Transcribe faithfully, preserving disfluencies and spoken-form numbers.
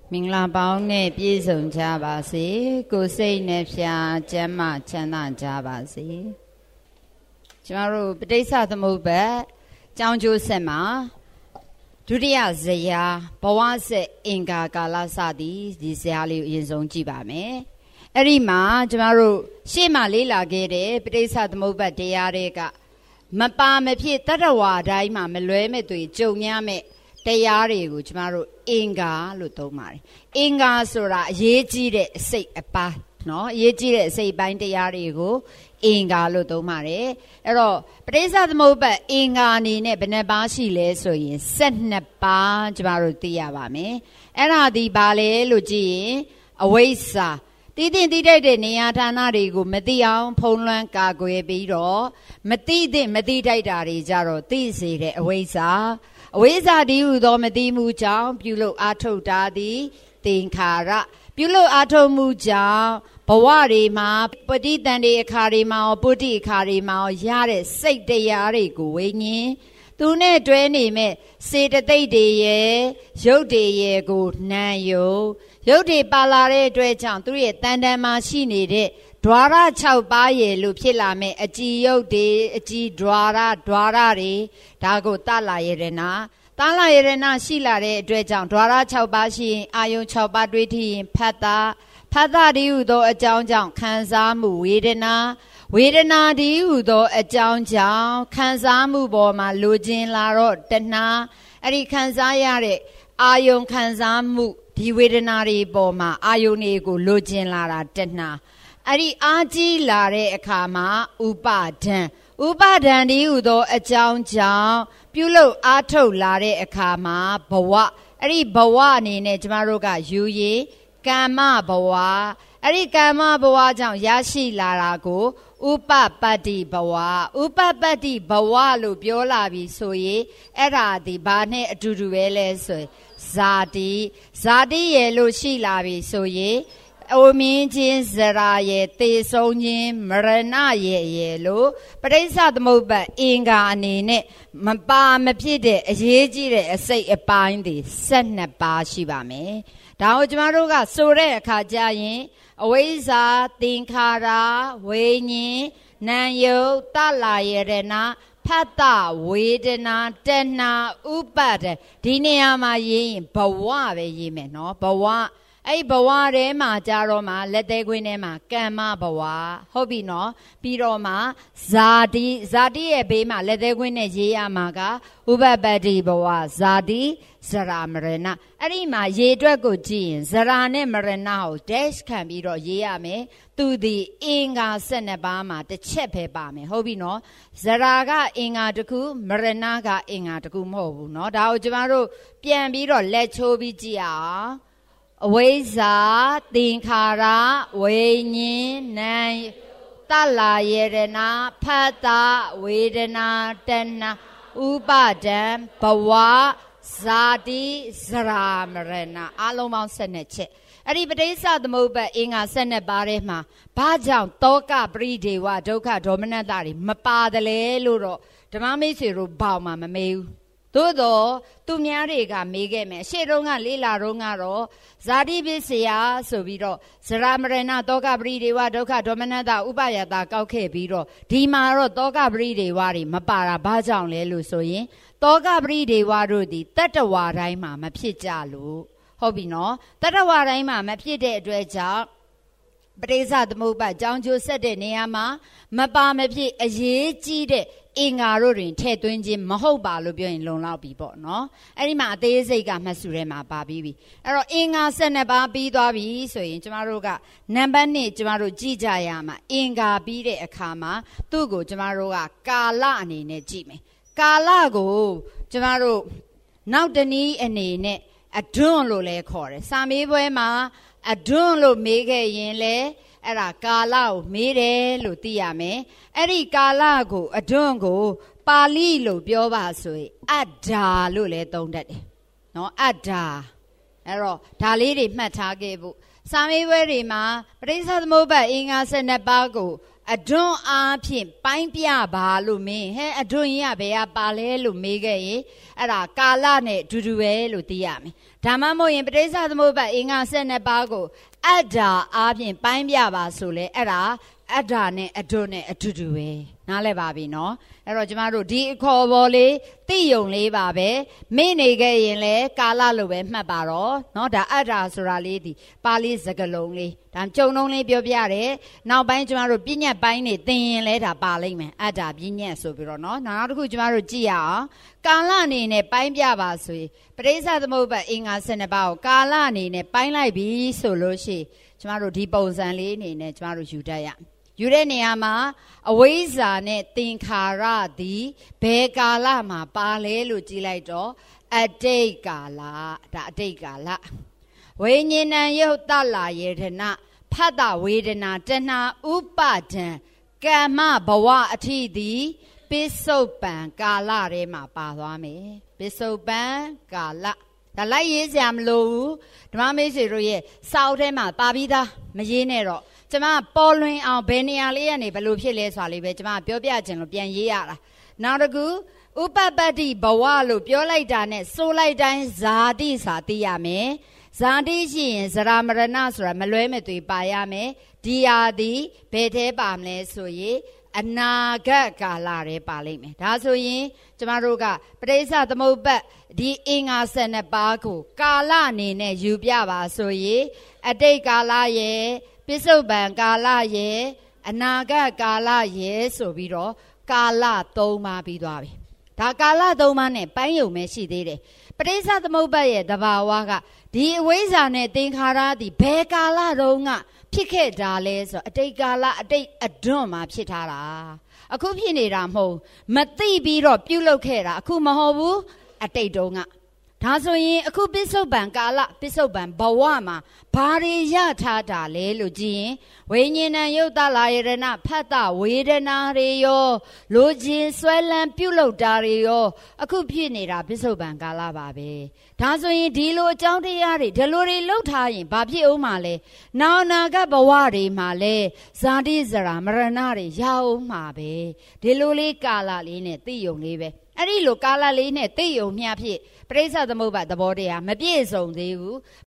မင်္ဂလာပေါင်းနဲ့ပြည့်စုံကြပါစေကိုယ်စိတ်နဲ့ဖြာကျမ်းမာချမ်းသာကြပါစေကျွန်တော်တို့ပဋိစ္စသမုပ္ပါကျောင်းကျိုးဆက်မှာဒုတိယဇယားဘဝဆက်အင်္ဂါကာလစသည်ဒီဇယားလေးကိုအရင်ဆုံးကြည့်ပါမယ်အဲ့ဒီမှာကျွန်တော်တို့ရှေ့မှာလေ့လာခဲ့တဲ့ပဋိစ္စသမုပ္ပါတရားတွေကမပါမဖြစ်တတ္တဝါတိုင်းမှာမလွဲမဲ့တွေကြုံရမဲ့တရားတွေကိုကျမတို့အင်္ဂါလို့သုံးပါတယ်အင်္ဂါဆိုတာအရေးကြီးတဲ့အစိတ်အပိုင်းเนาะအရေးကြီးတဲ့အစိတ်ပိုင်းတရားတွေကိုအင်္ဂါလို့သုံးပါတယ်အဲ့တော့ပဋိစ္စသမုပ္ပါအင်္ဂါအနေနဲ့ဘယ်နှပါးရှိလဲဆိုရင်ဆယ်နှစ်ပါးကျမတို့သိရပါမယ်အဲ့ဒါဒီဘာလဲလို့ကြည့်ရင်အဝိဇ္ဇာတည်တည်တည်တတ်တဲ့နေရာဌာနတွေကိုမသိအောင်ဖုံးလွှမ်းကာကွယ်ပြီးတော့မသိတဲ့မသိတတ်တာတွေကြတော့သိစေတဲ့အဝိဇ္ဇာအဝိဇ္ဇာတည်းဟူသောမသိမှုကြောင့်ပြုလို့အာထုတ်တာသည်သင်္ခါရပြုလို့အာထုတ်မှုကြောင့်ဘဝတွေမှာပဋိသန္ဓေအခါတွေမှာပုဋ္ဌိအခါတွေမှာရတဲ့စိတ်တရားတွေကိုဝိညာဉ်သူနဲ့တွဲနေမဲ့စေတသိက်တွေရဲ့ရုပ်တွေရဲ့ကိုနာယုတ်ရုပ်တွေပါလာတဲ့အတွက်ကြောင့်သူရဲ့တန်တန်မှာရှိနေတဲ့ဓွာရ၆ပါးရဲ့လို့ဖြစ်လာမဲ့အကြည်ရုပ်တွေအကြည်ဓွာရဓွာရတွေဒါကိုတလာရတနာတလာရတနာရှိလာတဲ့အတွက်ကြောင့်ဓွာရ၆ပါးရှိရင်အာယုံ၆ပါးတွေးထရင်ဖတ်တာဖတ်တာဒီဟုသောအကြောင်းကြောင့်ခံစားမှုဝေဒနာဝေဒနာဒီဟုသောအကြောင်းကြောင့်ခံစားမှုပေါ်မှာလိုချင်လာတော့တဏှာအဲ့ဒီခံစားရတဲ့အာယုံခံစားမှုဒီဝေဒနာတွေပေါ်မှာအာယုန်တွေကိုလိုချင်လာတာတဏှာအဲ့ဒီအာကြီးလာတဲ့အခါမှာဥပါဒံဥပါဒံဒီဟုသောအကြောင်းကြောင့်ပြုလုပ်အားထုတ်လာတဲ့အခါမှာဘဝအဲ့ဒီဘဝအနေနဲ့ကျမတို့ကယူရင်ကာမဘဝအဲ့ဒီကာမဘဝကြောင့်ရရှိလာတာကိုဥပပတ္တိဘဝဥပပတ္တိဘဝလို့ပြောလာပြီဆိုရင်အဲ့ဒါဒီဘာနဲ့အတူတူပဲလဲဆိုရင်ဇာတိဇာတိရဲ့လို့ရှိလာပြီဆိုရင်အိုမင်းချင်းဇရာရဲ့သေဆုံးခြင်းမရဏရဲ့ရဲ့လို့ပဋိစ္စသမုပ္ပါအင်္ဂါအနေနဲ့မပါမဖြစ်တဲ့အရေးကြီးတဲ့အစိတ်အပိုင်းတွေဆယ်နှစ်ပါးရှိပါမယ်ဒါကိုကျမတို့ကဆိုတဲ့အခါကျရင်အဝိဇ္ဇာသင်္ခါရဝိညာဉ်နာယုတ်တလာယရဏဖတ်တာဝေဒနာတဏှာဥပါဒဒီနေရာမှာရေးရင်ဘဝပဲရေးမယ်နော်ဘဝအဲ့ဘဝထဲမှာကြတော့မှလက်သေးခွင်းထဲမှာကမ္မဘဝဟုတ်ပြီနော်ပြီးတော့မှဇာတိဇာတိရဲ့ဘေးမှာလက်သေးခွင်းနဲ့ရေးရမှာကဥပပတ္တိဘဝဇာတိဇရာမရဏအဲ့ဒီမှာရေအတွက်ကိုကြည့်ရင်ဇရာနဲ့မရဏကို dash ခံပြီးတော့ရေးရမယ်သူဒီအင်္ဂါဆယ်နှစ်ပါးမှာတစ်ချက်ပဲပါမယ်ဟုတ်ပြီနော်ဇရာကအင်္ဂါတစ်ခုမရဏကအင်္ဂါတစ်ခုမဟုတ်ဘူးနော်ဒါကိုကျမတို့ပြန်ပြီးတော့လက်ချိုးပြီးကြည့်အောင်အဝိဇ္ဇာသင်္ခါရဝိညာဉ်နာတလာယရဏဖတ်တာဝေဒနာတဏှာဥပါဒံဘဝဇာတိဇရာမရဏအလုံးပေါင်းဆယ်နှစ်ချက်အဲ့ဒီပဋိစ္စသမုပ္ပါအင်္ဂါဆယ်နှစ်ပါးထဲမှာဘာကြောင့်တောကပရိဒေဝဒုက္ခဒေါမနတတွေမပါတယ်လဲလို့တော့ဓမ္မမိတ်ဆွေတို့ဘောင်မှာမမေးဘူးသို့တော့သူများတွေကမေးခဲ့မယ်ရှေ့တုန်းကလေးလာတော့ကတော့ဇာတိပစ္စယဆိုပြီးတော့ဇရာမရဏတောကပရိဒေဝဒုက္ခဒေါမနတဥပယတာကောက်ခဲ့ပြီးတော့ဒီမှာတော့တောကပရိဒေဝတွေမပါတာဘာကြောင့်လဲလို့ဆိုရင်တောကပရိဒေဝတို့ဒီတတ္တဝါတိုင်းမှာမဖြစ်ကြလို့ဟုတ်ပြီနော်တတ္တဝါတိုင်းမှာမဖြစ်တဲ့အတွက်ကြောင့်ပဋိစ္စသမုပ္ပါကြောင်းကျိုးဆက်တဲ့နေရာမှာမပါမဖြစ်အရေးကြီးတဲ့အင်္ဂါတို့တွင်ထည့်သွင်းခြင်းမဟုတ်ပါလို့ပြောရင်လုံလောက်ပြီပေါ့နော်အဲ့ဒီမှာအသေးစိတ်ကမှတ်စုထဲမှာပါပြီးပြီအဲ့တော့အင်္ဂါဆယ်နှစ်ပါးပြီးသွားပြီဆိုရင်ကျမတို့ကနံပါတ်နှစ်ကျမတို့ကြည့်ကြရမှာအင်္ဂါပြီးတဲ့အခါမှာသူ့ကိုကျမတို့ကကာလအနေနဲ့ကြည့်မယ်ကာလကိုကျမတို့နောက်တနည်းအနေနဲ့အတွန်းလို့လည်းခေါ်တယ်စာမေးပွဲမှာအတွန်းလို့မေးခဲ့ရင်လေအဲ့ဒါကာလကိုမေးတယ်လို့သိရမယ်အဲ့ဒီကာလကိုအတွန်းကိုပါဠိလို့ပြောပါဆိုရင်အဒ္ဒါလို့လည်းသုံးတတ်တယ်နော်အဒ္ဒါအဲ့တော့ဒါလေးတွေမှတ်ထားခဲ့ဖို့စာမေးပွဲတွေမှာပဋိစ္စသမုပ္ပါဒ်အင်္ဂါ၁၂ပါးကိုအတွန်းအားဖြင့်ပိုင်းပြပါလို့မင်းဟဲ့အတွန်းကြီးကဘယ်ကပါလဲလို့မေးခဲ့ရင်အဲ့ဒါကာလနဲ့အတူတူပဲလို့သိရမယ်ဒါမှမဟုတ်ရင်ပဋိစ္စသမုပ္ပါဒ်အင်္ဂါ၁၂ပါးကိုအတ္တာအားဖြင့်ပိုင်းပြပါဆိုလဲအဲ့ဒါအတ္တာနဲ့အတွန်းနဲ့အတူတူပဲနားလည်ပါပြီနော်အဲ့တော့ကျမတို့ဒီအခေါ်ပေါ်လေးသိယုံလေးပါပဲမေ့နေခဲ့ရင်လဲကာလလို့ပဲမှတ်ပါတော့နော်ဒါအတ္တာဆိုတာလေးဒီပါဠိစကားလုံးလေးဒါကြုံလုံးလေးပြောပြတယ်နောက်ပိုင်းကျမတို့ပြညတ်ပိုင်းနေသင်ရင်လဲဒါပါလိမ့်မယ်အတ္တာပြညတ်ဆိုပြီးတော့နော်နောက်တစ်ခုကျမတို့ကြည့်ရအောင်ကာလအနေနဲ့ပိုင်းပြပါဆိုရင်ပဋိစ္စသမုပ္ပါဒ်အင်္ဂါ၁၂ပါးကိုကာလအနေနဲ့ပိုင်းလိုက်ပြီဆိုလို့ရှိရင်ကျမတို့ဒီပုံစံလေးအနေနဲ့ကျမတို့ယူတတ်ရယူတဲ့နေရာမှာအဝိဇ္ဇာနဲ့သင်္ခါရသည်ဘယ်ကာလမှာပါလဲလို့ကြည့်လိုက်တော့အတိတ်ကာလဒါအတိတ်ကာလဝိညာဏယုတ်တလာယေဒနာဖတ်တာဝေဒနာတဏှာဥပါဒံကမ္မဘဝအထိသည်ပစ္စုပန်ကာလထဲမှာပါသွားမယ်ပစ္စုပန်ကာလဒါလိုက်ရေးစရာမလိုဘူးဓမ္မမိတ်ဆွေတို့ရဲ့စာအုပ်ထဲမှာပါပြီးသားမရေးနဲ့တော့ကျမပေါ်လွင်အောင်ဘယ်နေရာလေးကနေဘယ်လိုဖြစ်လဲဆိုတာလေးပဲကျမပြောပြခြင်းလို့ပြန်ရေးရတာနောက်တစ်ခုဥပပတ္တိဘဝလို့ပြောလိုက်တာနဲ့ဆိုလိုက်တိုင်းဇာတိစာသိရမယ်ဇာတိရှိရင်ဇရာမရဏဆိုတာမလွဲမသွေပါရမယ်ဒီဟာဒီဘယ်ထဲပါမလဲဆိုရင်အနာဂတ်ကာလထဲပါလိမ့်မယ်ဒါဆိုရင်ကျမတို့ကပဋိစ္စသမုပ္ပါဒ်ဒီအင်္ဂါ၁၂ပါးကိုကာလအနေနဲ့ယူပြပါဆိုရင်အတိတ်ကာလရဲ့ပစ္စုပန်ကာလရဲ့အနာဂတ်ကာလရဲ့ဆိုပြီးတော့ကာလသုံးပါးပြီးသွားပြီဒါကာလသုံးပါးနဲ့ပိုင်းယုံပဲရှိသေးတယ်ပဋိစ္စသမုပ္ပါဒ်ရဲ့သဘာဝကဒီအဝိဇ္ဇာနဲ့သင်္ခါရသည်ဘယ်ကာလတုန်းကဖြစ်ခဲ့တာလဲဆိုအတိတ်ကာလအတိတ်အတွန်းမှာဖြစ်ထားတာအခုဖြစ်နေတာမဟုတ်မသိပြီးတော့ပြုလုပ်ခဲ့တာအခုမဟုတ်ဘူးအတိတ်တုန်းကဒါဆိုရင်အခုပစ္စုပန်ကာလပစ္စုပန်ဘဝမှာဘာတွေရထားတာလဲလို့ကြည့်ရင်ဝိညာဏယုတ်တလာယရဏဖတ်တာဝေဒနာတွေရောလိုချင်ဆွဲလန်းပြုလုပ်တာတွေရောအခုဖြစ်နေတာပစ္စုပန်ကာလပါပဲဒါဆိုရင်ဒီလိုအကြောင်းတရားတွေဒီလိုတွေလုပ်ထားရင်ဘာဖြစ်အောင်မှာလဲနောင်နာကဘဝတွေမှာလဲဇာတိဇရာမရဏတွေရအောင်မှာပဲဒီလိုလေးကာလလေးနဲ့သိယုံလေးပဲအဲ့ဒီလိုကာလလေးနဲ့သိယုံမျှဖြစ်ပဋိစ္စသမုပ္ပါဒ်သဘောတရားမပြည့်စုံသေးဘူး